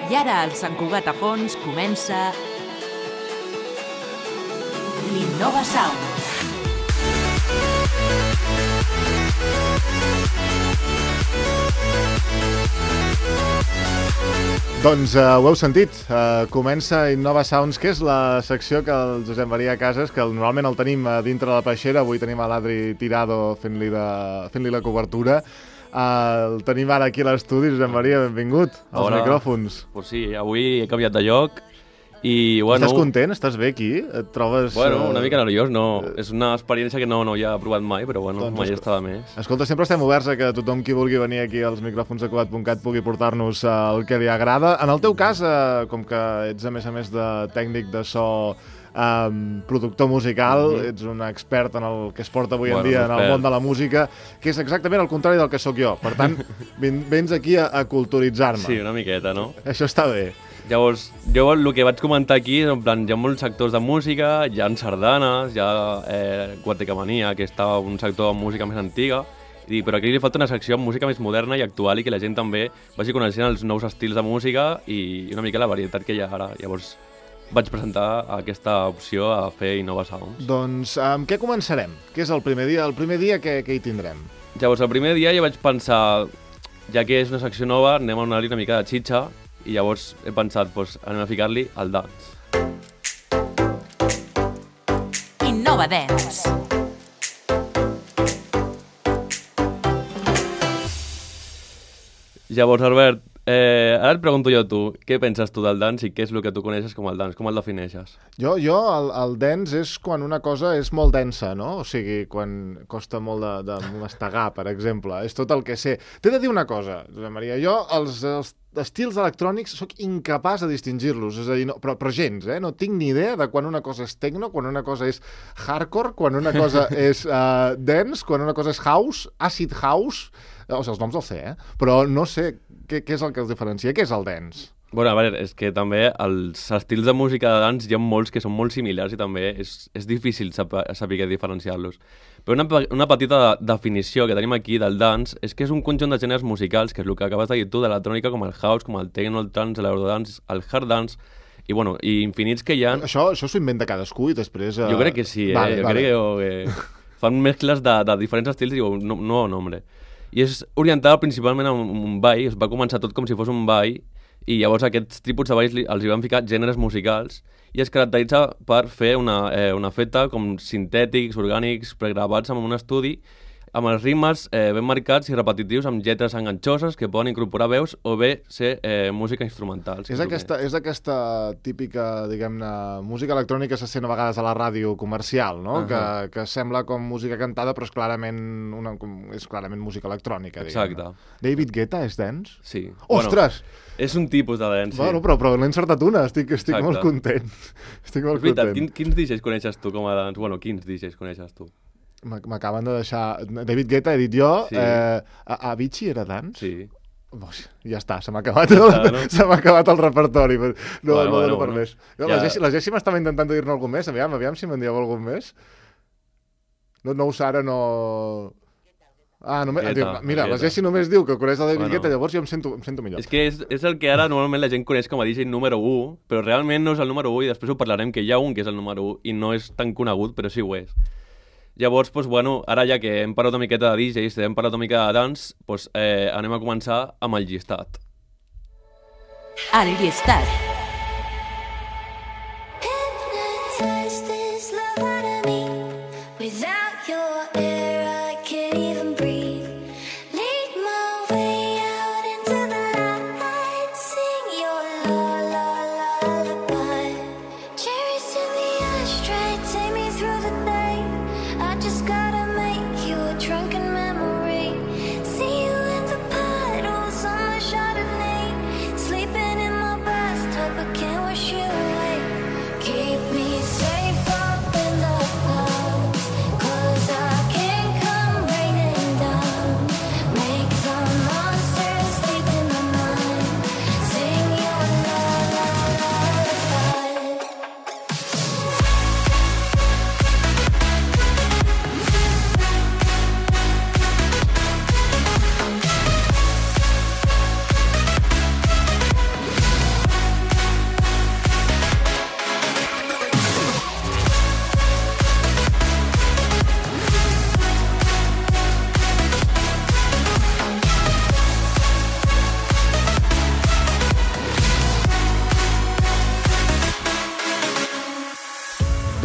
I ara al Sant Cugat a fons comença l'Innova Sound. Doncs ho heu sentit, comença Innova Sounds, que és la secció que el Josep Maria Casas, que normalment el tenim dintre la peixera, avui tenim a l'Adri Tirado fent-li la cobertura. El tenim ara aquí a l'estudi. Josep Maria, benvingut als micròfons. Pues sí, avui he canviat de lloc i bueno... Estàs content? Estàs bé aquí? Et trobes... Bueno, una mica nerviós, no. És una experiència que no havia provat mai, però bueno, doncs mai està de més. Escolta, sempre estem oberts a que tothom qui vulgui venir aquí als micròfons de Cugat.cat pugui portar-nos el que li agrada. En el teu cas, com que ets a més de tècnic de so, productor musical, ets un expert en el que es porta avui en dia en el món de la música, que és exactament el contrari del que sóc jo. Per tant, vens aquí a culturitzar-me. Sí, una miqueta, no? Això està bé. Llavors, jo el que vaig comentar aquí, en plan, hi ha molts sectors de música, hi ha sardanes, hi ha Guatecamania, que està un sector de música més antiga, però aquí li falta una secció amb música més moderna i actual i que la gent també vagi coneixent els nous estils de música i una mica la varietat que hi ha ara. Llavors, vaig presentar aquesta opció a fer Innova Sounds. Doncs amb què començarem? Què és el primer dia? El primer dia què hi tindrem? Llavors, el primer dia ja vaig pensar, ja que és una secció nova, anem a donar-li una mica de xitxa, i llavors he pensat, doncs, anem a ficar-li el dance. Innova Dance. Llavors, Albert, ara et pregunto jo a tu, què penses tu del dance i què és el que tu coneixes com el dance? Com el defineixes? Jo el dance és quan una cosa és molt densa, no? O sigui, quan costa molt de mastegar, per exemple. És tot el que sé. T'he de dir una cosa, Josep Maria. Jo els estils electrònics sóc incapaç de distingir-los, és a dir, no, però gens, no tinc ni idea de quan una cosa és techno, quan una cosa és hardcore, quan una cosa és dance, quan una cosa és house, acid house, o sigui, els noms els sé, però no sé què és el que els diferencia, què és el dance? Bueno, a veure, és que també els estils de música de dance hi ha molts que són molt similars i també és difícil saber diferenciar-los. Però una petita definició que tenim aquí del dance és que és un conjunt de gèneres musicals, que és el que acabes de dir tu, de l'electrònica, com el house, com el techno, el trance, l'eurodance, el hard dance, i bueno, i infinits que hi ha... Això s'ho inventa cadascú i després... Jo crec que sí, jo crec que fan mescles de diferents estils i diu, no, hombre. I és orientat principalment a un ball, es va començar tot com si fos un ball, i llavors aquests tipus de balls els hi van ficar gèneres musicals i es caracteritza per fer una feta com sintètics, orgànics, pregravats en un estudi, amb els ritmes ben marcats i repetitius, amb lletres enganxoses que poden incorporar veus o bé ser música instrumental. És aquesta típica, diguem-ne, música electrònica que se sent a vegades a la ràdio comercial, no? Que sembla com música cantada, però és clarament música electrònica, diguem-ne. Exacte. David Guetta és dance? Sí. Ostres! Bueno, és un tipus de dance, sí. Bueno, però n'he encertat una, estic molt content. Estic molt content. Quins DJs coneixes tu com a dance? Bueno, quins DJs coneixes tu? M'acaben de deixar... David Guetta, he dit jo. Sí. Avicii era dance? Sí. Ja està, se m'ha acabat el repertori. No dono per més. La Jessi m'estava intentant dir-ne algun més. Aviam si me'n dieu algun més. No ho sé, ara no... Mira, la Jessi només diu que coneix el David Guetta, llavors jo em sento millor. És que és el que ara normalment la gent coneix com a DJ número 1, però realment no és el número 1 i després ho parlarem, que hi ha un que és el número 1 i no és tan conegut, però sí ho és. Llavors, ara ja que hem parlat una miqueta de DJs, hem parlat una mica de dance, anem a començar amb el llistat. El llistat.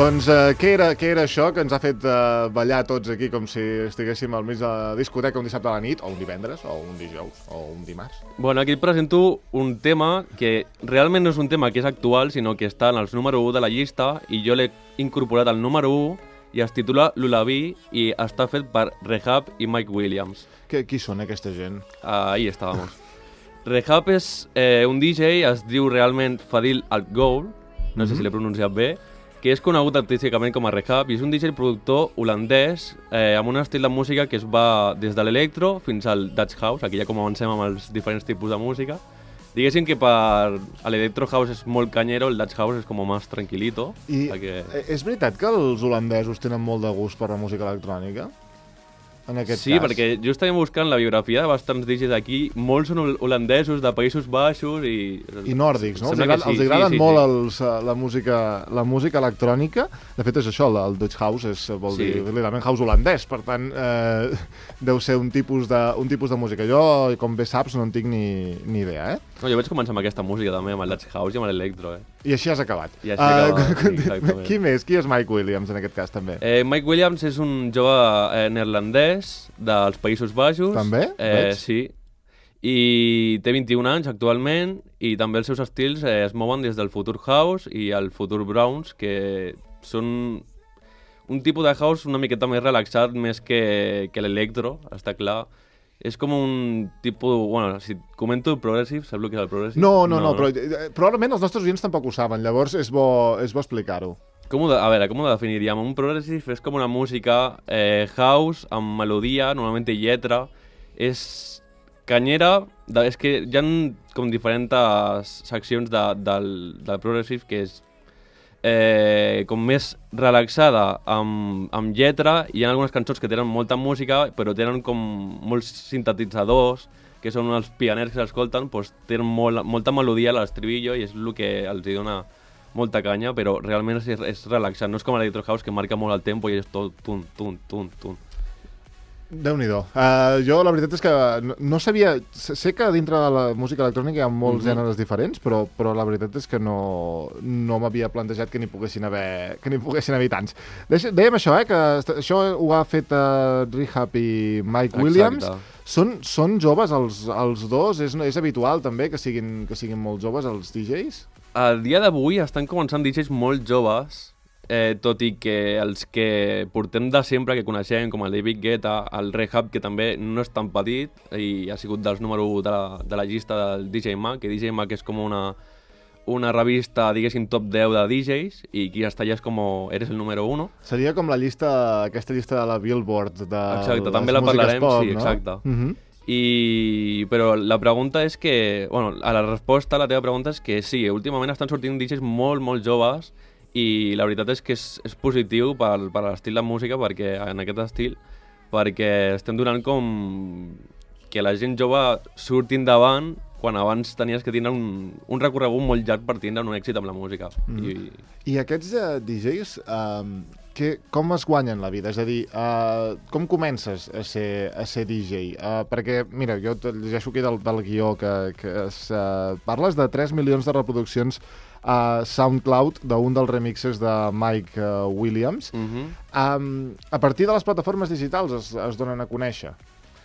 Doncs què era això que ens ha fet ballar tots aquí com si estiguéssim al mig de la discoteca un dissabte a la nit, o un divendres, o un dijous, o un dimarts? Bueno, aquí et presento un tema que realment no és un tema que és actual, sinó que està en els número 1 de la llista i jo l'he incorporat al número 1 i es titula Lullaby i està fet per Rehab i Mike Williams. Qui són aquesta gent? Ahí estábamos. Rehab és un DJ, es diu realment Fadil Al-Ghoul, no sé si l'he pronunciat bé, que és conegut artísticament com a Rehab i és un DJ productor holandès amb un estil de música que es va des de l'electro fins al Dutch House. Aquí ja com avancem amb els diferents tipus de música. Diguéssim que per l'electro house és molt canyero, el Dutch House és com més tranquil·lito. I és veritat que els holandesos tenen molt de gust per la música electrònica? En aquest sí, cas. perquè justament buscant la biografia de bastants DJs d'aquí, molts són holandesos, de Països Baixos i nòrdics, no? Els agraden molt la música electrònica. De fet, és això, el Dutch House vol dir literalment house holandès, per tant, deu ser un tipus de música. Jo, com bé saps, no en tinc ni idea, No, jo vaig començar amb aquesta música també, amb el Dutch House i amb l'electro, I així has acabat. I així exactament. Qui més? Qui és Mike Williams, en aquest cas, també? Mike Williams és un jove neerlandès dels Països Baixos. També? Sí. I té 21 anys actualment i també els seus estils es mouen des del Future House i el Future Browns, que són un tipus de house una miqueta més relaxat més que l'electro, està clar. És com un tipus... Bueno, si comento el progressive, saps el que és el progressive? No, però probablement els nostres oients tampoc ho saben, llavors és bo explicar-ho. A veure, com ho definiríem? Un progressive és com una música house amb melodia, normalment té lletra, és canyera, és que hi ha com diferents seccions del progressive que és com més relaxada amb lletra. Hi ha algunes cançons que tenen molta música però tenen com molts sintetitzadors que són els pianers que s'escolten, doncs tenen molta melodia a l'estribillo i és el que els dona molta canya, però realment és relaxant, no és com l'electro house que marca molt el tempo i és tot tun, tun, tun, tun. Déu-n'hi-do. Jo la veritat és que no sabia... Sé que dintre de la música electrònica hi ha molts gèneres diferents, però la veritat és que no m'havia plantejat que n'hi poguessin haver tants. Dèiem això, que això ho ha fet Rehab i Mike Williams. Són joves els dos? És habitual també que siguin molt joves els DJs? A dia d'avui estan començant DJs molt joves, tot i que els que portem de sempre, que coneixem, com el David Guetta, el Rehab, que també no és tan petit i ha sigut dels número 1 de la llista del DJ Mag, que DJ Mag és com una revista, diguéssim, top 10 de DJs, i qui està allà és com eres el número 1. Seria com aquesta llista de la Billboard de exacte, també la parlarem, pop, sí, exacte. No? Però la pregunta és que, la resposta a la teva pregunta és que sí, últimament estan sortint DJs molt, molt joves, i la veritat és que és positiu per l'estil de música, en aquest estil, perquè estem donant com que la gent jove surti endavant quan abans tenies que tindre un recorregut molt llarg per tindre un èxit amb la música. I aquests DJs, com es guanyen la vida? És a dir, com comences a ser DJ? Perquè, mira, jo llegeixo aquí del guió que parles de 3 milions de reproduccions a SoundCloud d'un dels remixes de Mike Williams. A partir de les plataformes digitals es donen a conèixer?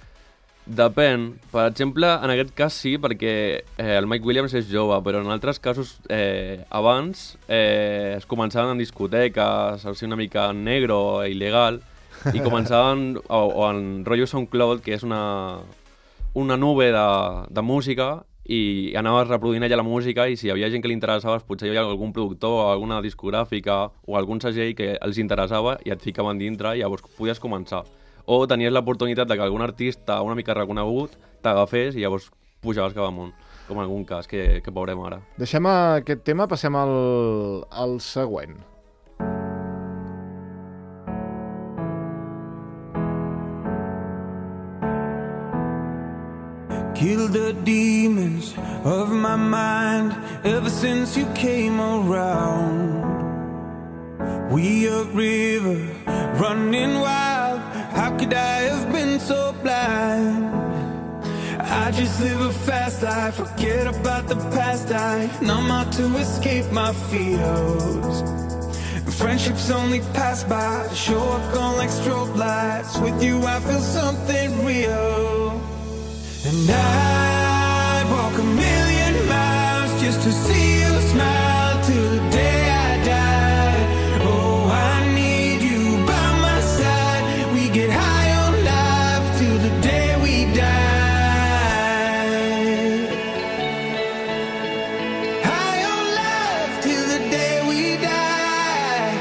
Depèn. Per exemple, en aquest cas sí, perquè el Mike Williams és jove, però en altres casos abans es començaven en discoteques, a ser una mica negro, il·legal, i començaven en rotllo SoundCloud, que és una nube de música, i anaves reproduint allà la música, i si hi havia gent que li interessava, potser hi havia algun productor, alguna discogràfica o algun segell que els interessava i et ficaven dintre i llavors podies començar. O tenies l'oportunitat de que algun artista una mica reconegut t'agafés i llavors pujaves cap amunt, com en algun cas que veurem ara. Deixem aquest tema, passem al següent. Killed the demons of my mind ever since you came around. We a river running wild. How could I have been so blind? I just live a fast life, forget about the past. I numb out to escape my fears. friendships only pass by, show up gone like strobe lights. With you I feel something real. And I'd walk 1,000,000 miles just to see you smile till the day I die. Oh, I need you by my side. We get high on life till the day we die. High on life till the day we die.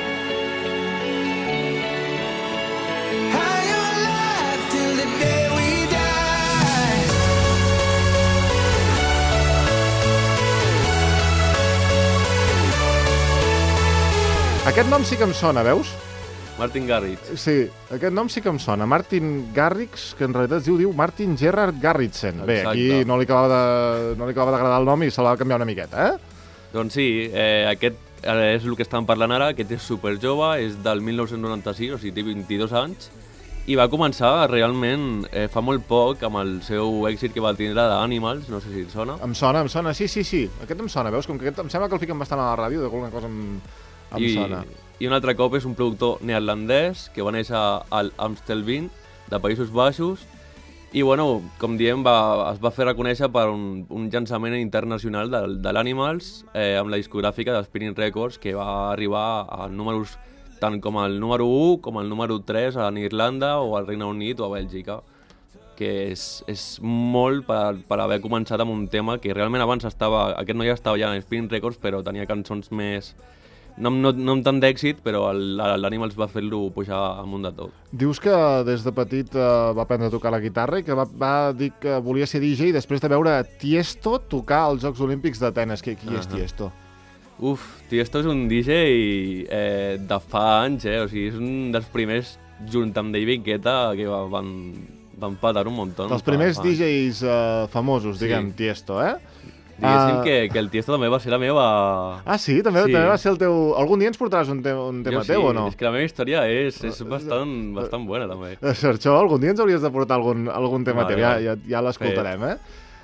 High on life till the day we die. Aquest nom sí que em sona, veus? Martin Garrix. Sí, aquest nom sí que em sona. Martin Garrix, que en realitat es diu Martin Gerard Garritsen. Bé, Exacte. aquí no li acabava d'agradar el nom i se l'ha de canviar una miqueta, eh? Doncs sí, aquest és el que estàvem parlant ara, aquest és superjove, és del 1996, o sigui, té 22 anys, i va començar realment fa molt poc amb el seu èxit que va tindre d'Animals, no sé si et sona. Em sona, sí. Aquest em sona, veus? Com que aquest em sembla que el fiquen bastant a la ràdio, d'alguna cosa em sona. I un altre cop és un productor neerlandès que va néixer al Amstelveen, de Països Baixos, i bueno, com diem, es va fer reconèixer per un llançament internacional de l'Animals amb la discogràfica de Spinning Records, que va arribar a números tant com el número 1 com el número 3 a Irlanda o al Regne Unit o a Bèlgica, que és molt per haver començat amb un tema que realment abans aquest noi estava ja en Spinning Records, però tenia cançons més... No amb tant d'èxit, però l'Animals va fer-lo pujar amunt de tot. Dius que des de petit va aprendre a tocar la guitarra i que va dir que volia ser DJ després de veure Tiesto tocar als Jocs Olímpics d'Atenes. Qui és Tiesto? Tiesto és un DJ de fa anys, o sigui, és un dels primers, junt amb David Guetta, que van patar un munt. Dels primers DJs famosos, diguem, Tiesto, eh? Diguéssim que el Tiesto també va ser la meva... Ah, sí? També va ser el teu... Algun dia ens portaràs un tema teu o no? És que la meva història és bastant bona, també. Sergio, algun dia ens hauries de portar algun tema teu, ja l'escoltarem, eh?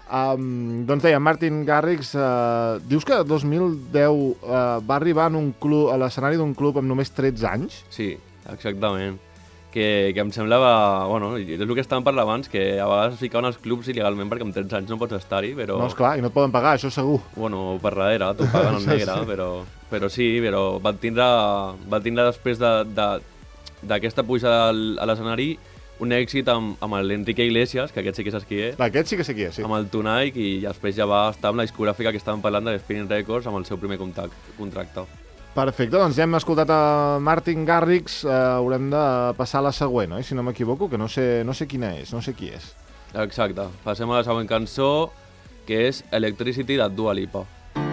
Doncs deia, Martin Garrix, dius que 2010 va arribar a l'escenari d'un club amb només 13 anys? Sí, exactament. Que em semblava... Bueno, és el que estàvem parlant abans, que a vegades es ficaven als clubs il·legalment perquè amb 13 anys no pots estar-hi, però... No, esclar, i no et poden pagar, això segur. Bueno, per darrere, t'ho paguen en negre, però sí, però va tindre després d'aquesta pujada a l'escenari un èxit amb l'Enrique Iglesias, que aquest sí que saps qui és. Aquest sí que sé qui és, sí. Amb el Tonight, i després ja va estar amb la discogràfica que estàvem parlant de Spinning Records amb el seu primer contracte. Perfecte, doncs ja hem escoltat a Martin Garrix, haurem de passar a la següent, oi? Si no m'equivoco, que no sé quina és, no sé qui és. Exacte, passem a la següent cançó, que és Electricity de Dua Lipa.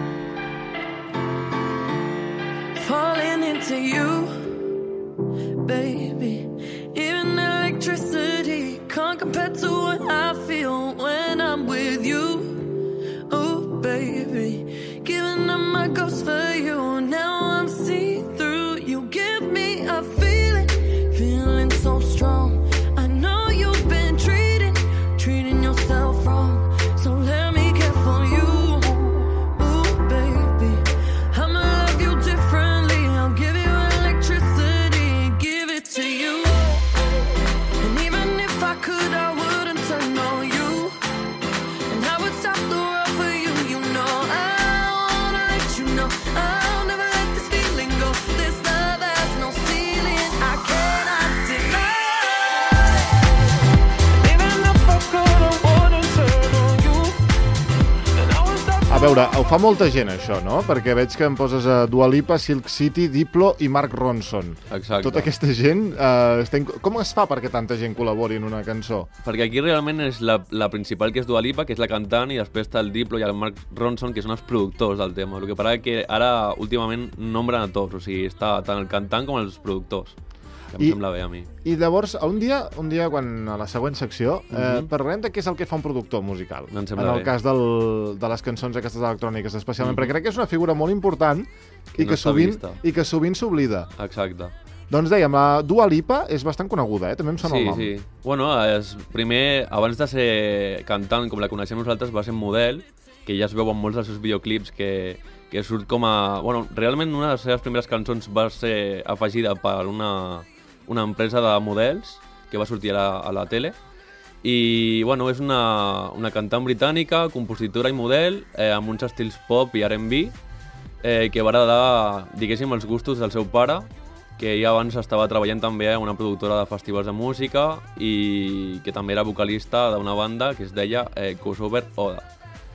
Falling into you, baby. Even electricity can't compare to what I feel when I'm with you. Oh, baby, giving up my ghost for you. Now I'm see-through. You give me a feeling so strong. I know you've been treating yourself wrong. So let me care for you. Ooh, baby, I'ma love you differently. I'll give you electricity, give it to you. And even if I could, I wouldn't turn on you. And I would stop the world for you. You know I wanna let you know I'll never let this feeling go. This love has no ceiling, I cannot deny. Even if I could, I wouldn't turn on you. And I would stop. A veure, ho fa molta gent, això, no? Perquè veig que em poses a Dua Lipa, Silk City, Diplo i Mark Ronson. Exacte. Tota aquesta gent... Com es fa perquè tanta gent col·labori en una cançó? Perquè aquí realment és la principal, que és Dua Lipa, que és la cantant, i després està el Diplo i el Mark Ronson, que són els productors del tema. El que passa és que ara, últimament, nombren a tots, o sigui, està tant el cantant com els productors. Que em sembla bé a mi. I llavors, un dia quan a la següent secció, parlarem de què és el que fa un productor musical. Em sembla en el bé. cas de les cançons aquestes electròniques, especialment, perquè crec que és una figura molt important Que no està vista. i que sovint s'oblida. Exacte. Doncs dèiem, la Dua Lipa és bastant coneguda, també em sona el nom. Sí. Bueno, primer, abans de ser cantant, com la coneixem nosaltres, va ser model, que ja es veu en molts dels seus videoclips que que surt com a... Bueno, realment una de les seves primeres cançons va ser afegida per una empresa de models que va sortir a la tele. I, bueno, és una cantant britànica, compositora i model, amb uns estils pop i R&B, que va heredar, diguéssim, els gustos del seu pare, que ja abans estava treballant també a una productora de festivals de música i que també era vocalista d'una banda que es deia Crossover Oda.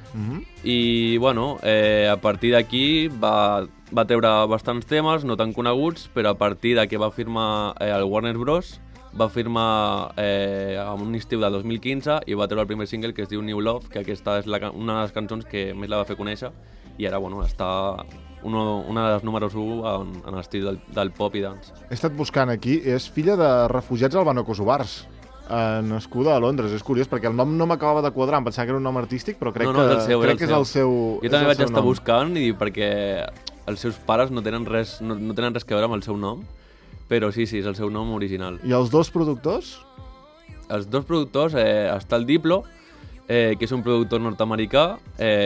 I, bueno, a partir d'aquí va treure bastants temes, no tan coneguts, però a partir de que va firmar el Warner Bros. Va firmar en un estiu de 2015 i va treure el primer single que es diu New Love, que aquesta és una de les cançons que més la va fer conèixer i ara, bueno, està una de les números 1 en l'estil del pop i dance. He estat buscant aquí, és filla de refugiats albano-kosovars, nascuda a Londres. És curiós, perquè el nom no m'acabava de quadrar, em pensava que era un nom artístic, però crec que és el seu nom. Jo també vaig estar buscant i perquè els seus pares no tenen res que veure amb el seu nom, però sí, és el seu nom original. I els dos productors? Els dos productors, està el Diplo, que és un productor nord-americà,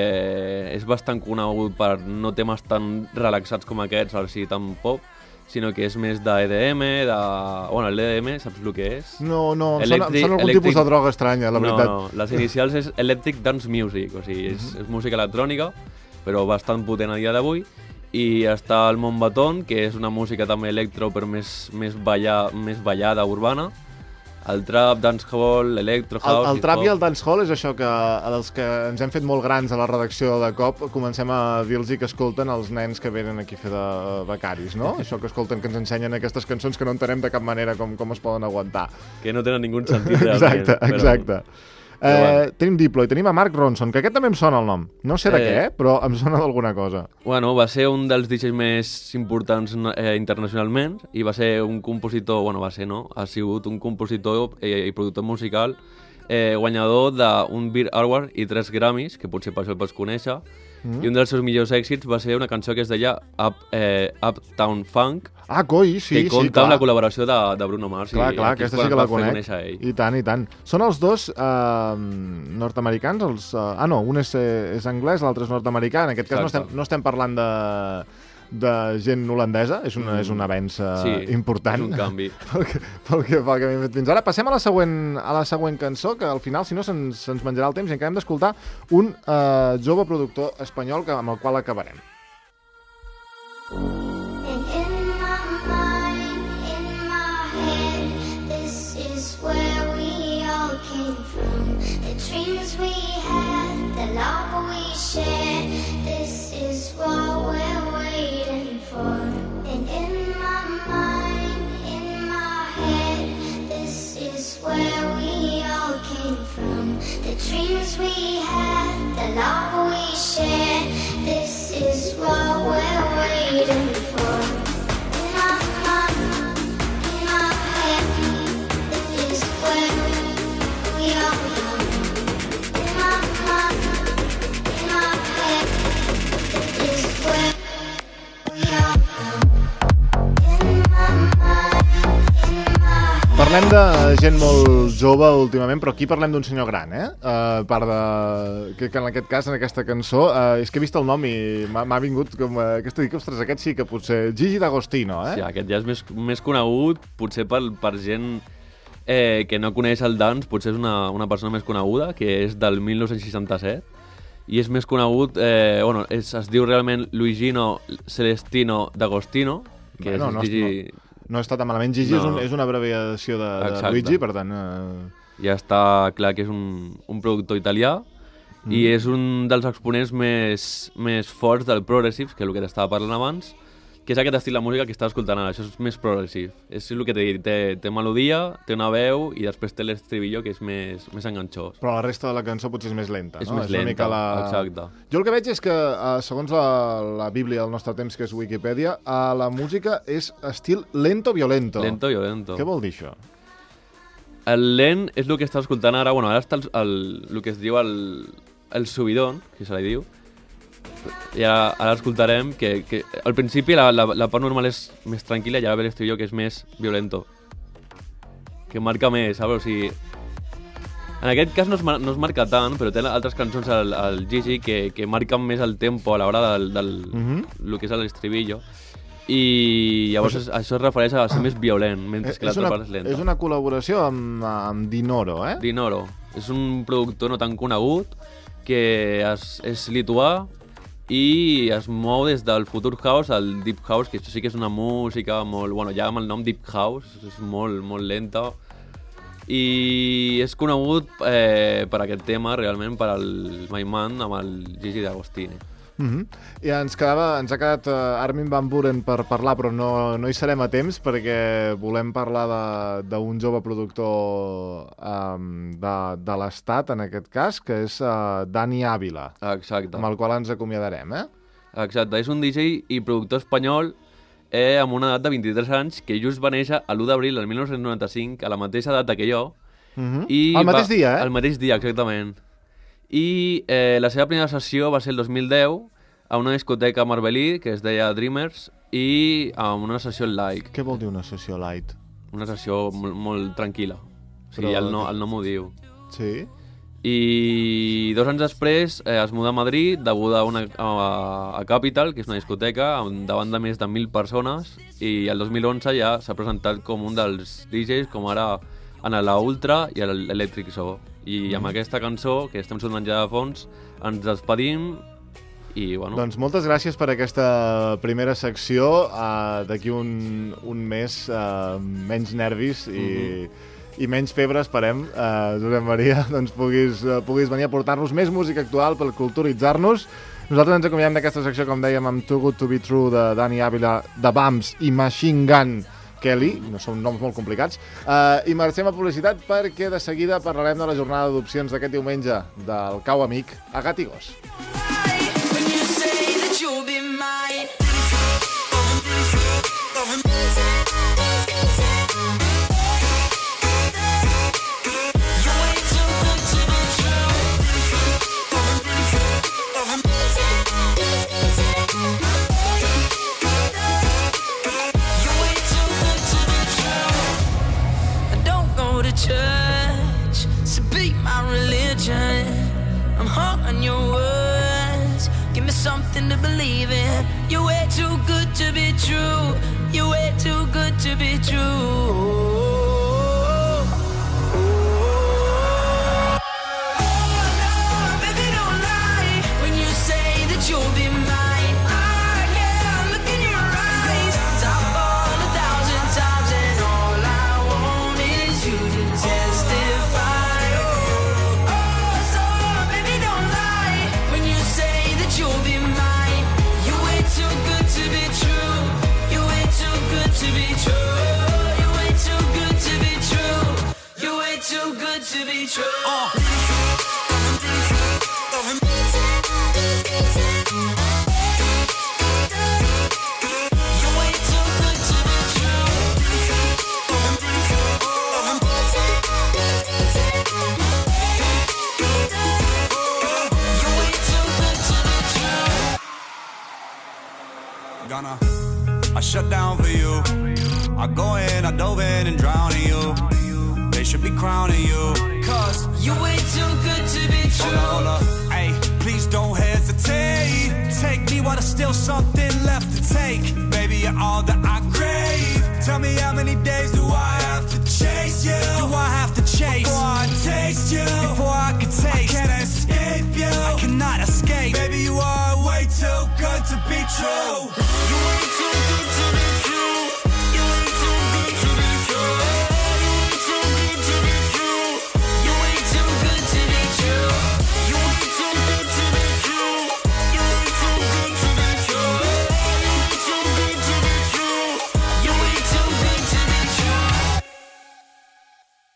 és bastant conegut per no temes tan relaxats com aquests, així tan pop, sinó que és més d'EDM, Bueno, l'EDM, saps el que és? No, em sona algun tipus de droga estranya, la veritat. No, les inicials és Electric Dance Music, o sigui, és música electrònica, però bastant potent a dia d'avui. I està el Mombaton, que és una música també electro, però més ballada, urbana. El trap, dancehall, electro, house... El trap i el dancehall és això que els que ens hem fet molt grans a la redacció de cop comencem a dir-los que escolten els nens que venen aquí a fer de becaris, no? Això que escolten, que ens ensenyen aquestes cançons que no entenem de cap manera com es poden aguantar. Que no tenen ningú sentit realment. Exacte. Tenim Diplo i tenim a Mark Ronson, que aquest també em sona el nom. No sé de què, però em sona d'alguna cosa. Bueno, va ser un dels DJs més importants internacionalment i va ser un compositor, ha sigut un compositor i productor musical guanyador d'un Beat Award i 3 Grammys, que potser per això el pots conèixer. I un dels seus millors èxits va ser una cançó que es deia Uptown Funk, sí, que compta amb la col·laboració de Bruno Mars. Clar, aquesta sí que la conec. I tant. Són els dos nord-americans? Un és anglès, l'altre és nord-americà. En aquest cas no estem parlant de gent holandesa, és un avenç important. És un canvi. pel que hem fet fins ara. Passem a la següent cançó, que al final, si no, se'ns menjarà el temps i acabem d'escoltar un jove productor espanyol amb el qual acabarem. And in my mind, in my head, this is where we all came from. The dreams we had, the love we shared, this is what we're waiting for. In my mind, in my head, this is where we all come. In my mind, in my head, this is where we all come. Parlem de gent molt jove últimament, però aquí parlem d'un senyor gran, a part que en aquest cas, en aquesta cançó, és que he vist el nom i m'ha vingut com aquesta dic, ostres, aquest sí que potser... Gigi D'Agostino, Sí, aquest ja és més conegut, potser per gent que no coneix el dance, potser és una persona més coneguda, que és del 1967, i és més conegut, es diu realment Luigino Celestino D'Agostino, que és Gigi... No està tan malament. Gigi és una abreviació de Luigi, per tant... Ja està clar que és un productor italià i és un dels exponents més forts del progressive, que és el que t'estava parlant abans, que és aquest estil de música que estàs escoltant ara. Això és més progressive. És el que t'he dit, té melodia, té una veu i després té l'estribillo, que és més enganxós. Però la resta de la cançó potser és més lenta, no? És més lenta, exacte. Jo el que veig és que, segons la Bíblia del nostre temps, que és Wikipedia, la música és estil lento-violento. Lento-violento. Què vol dir això? El lent és el que estàs escoltant ara. Bueno, ara està el que es diu el subidón, que se li diu. I ara escoltarem que al principi la part normal és més tranquil·la i ara ve l'estribillo que és més violento, que marca més, saps? O sigui, En aquest cas no es marca tant, però té altres cançons al Gigi que marquen més el tempo a l'hora del que és l'estribillo. I llavors això es refereix a ser més violent, mentre que l'altra part és lenta. És una col·laboració amb Dinoro, eh? Dinoro. És un productor no tan conegut que és lituà i es mou des del Future House al Deep House, que això sí que és una música molt... Bueno, ja amb el nom Deep House, és molt, molt lenta. I és conegut per aquest tema, realment, per al My Man amb el Gigi D'Agostini. I ens ha quedat Armin van Buuren per parlar, però no hi serem a temps perquè volem parlar d'un jove productor de l'Estat, en aquest cas, que és Dani Ávila. Exacte. Amb el qual ens acomiadarem, eh? Exacte, és un DJ i productor espanyol amb una edat de 23 anys que just va néixer l'1 d'abril del 1995, a la mateixa data que jo. El mateix dia, eh? El mateix dia, exactament. I la seva primera sessió va ser el 2010 a una discoteca a Marbelí, que es deia Dreamers, i amb una sessió light. Què vol dir una sessió light? Una sessió molt tranquil·la. O sigui, el nom ho diu. Sí? I 2 anys després es muda a Madrid, deguda a Capital, que és una discoteca davant de més de 1.000 persones, i el 2011 ja s'ha presentat com un dels DJs, com ara en la Ultra i l'Electric Show. I amb aquesta cançó, que estem sonant ja de fons, ens despedim i, bueno... Doncs moltes gràcies per aquesta primera secció. D'aquí un mes menys nervis i menys febre, esperem, Josep Maria, doncs puguis venir a portar-nos més música actual per culturitzar-nos. Nosaltres ens acomiadem d'aquesta secció, com dèiem, amb Too Good To Be True de Dani Ávila, de Bams i Machine Gun Kelly, no són noms molt complicats, i marxem a publicitat perquè de seguida parlarem de la jornada d'adopcions d'aquest diumenge del Cau Amic a Gat i Gos. Church, so be my religion. I'm hung on your words. Give me something to believe in. You're way too good to be true. You're way too good to be true. I shut down for you. I go in, I dove in and drown in you. They should be crowning you, cause you're way too good to be true. Hold up, hey, please don't hesitate. Take me while there's still something left to take. Baby, you're all that I crave. Tell me how many days do I have to chase you? Do I have to chase before I taste you? Before I can taste, I can't escape you. I cannot escape. Baby, you are way too good to be true.